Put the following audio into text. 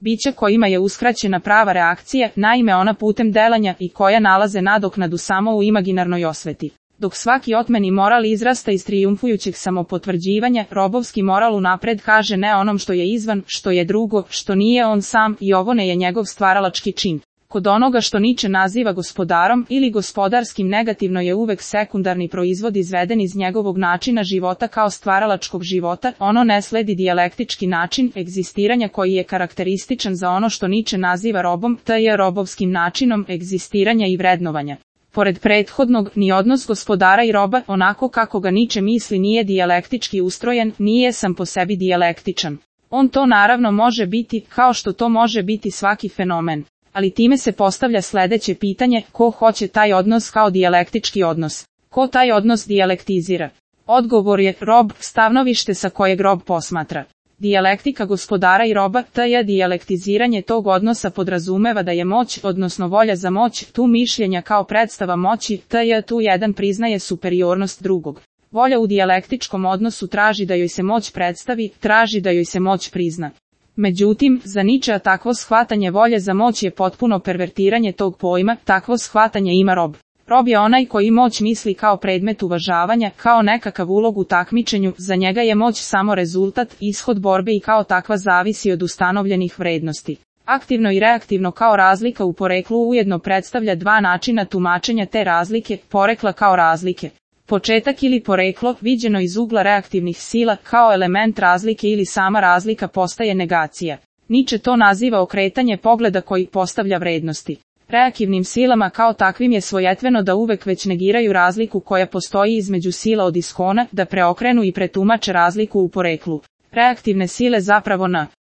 bića kojima je uskraćena prava reakcija, naime ona putem delanja i koja nalaze nadoknadu samo u imaginarnoj osveti. Dok svaki otmeni moral izrasta iz trijumfujućeg samopotvrđivanja, robovski moral unapred kaže ne onom što je izvan, što je drugo, što nije on sam i ovo ne je njegov stvaralački čin. Kod onoga što Nietzsche naziva gospodarom ili gospodarskim negativno je uvek sekundarni proizvod izveden iz njegovog načina života kao stvaralačkog života, ono ne sledi dijalektički način egzistiranja koji je karakterističan za ono što Nietzsche naziva robom, te je robovskim načinom egzistiranja i vrednovanja. Pored prethodnog, ni odnos gospodara i roba, onako kako ga Nietzsche misli, nije dijalektički ustrojen, nije sam po sebi dijalektičan. On to naravno može biti, kao što to može biti svaki fenomen. Ali time se postavlja sledeće pitanje, ko hoće taj odnos kao dijalektički odnos? Ko taj odnos dijalektizira? Odgovor je rob, stavnovište sa kojeg rob posmatra. Dijalektika gospodara i roba, je dijalektiziranje tog odnosa podrazumeva da je moć, odnosno volja za moć, tu mišljenja kao predstava moći, je tu jedan priznaje superiornost drugog. Volja u dijalektičkom odnosu traži da joj se moć predstavi, traži da joj se moć prizna. Međutim, za Nietzschea takvo shvatanje volje za moć je potpuno pervertiranje tog pojma, takvo shvatanje ima rob. Rob je onaj koji moć misli kao predmet uvažavanja, kao nekakav ulog u takmičenju, za njega je moć samo rezultat, ishod borbe i kao takva zavisi od ustanovljenih vrednosti. Aktivno i reaktivno kao razlika u poreklu ujedno predstavlja dva načina tumačenja te razlike, porekla kao razlike. Početak ili poreklo, viđeno iz ugla reaktivnih sila, kao element razlike ili sama razlika postaje negacija. Nietzsche to naziva okretanje pogleda koji postavlja vrednosti. Reaktivnim silama kao takvim je svojetveno da uvek već negiraju razliku koja postoji između sila od iskona, da preokrenu i pretumače razliku u poreklu. Reaktivne sile zapravo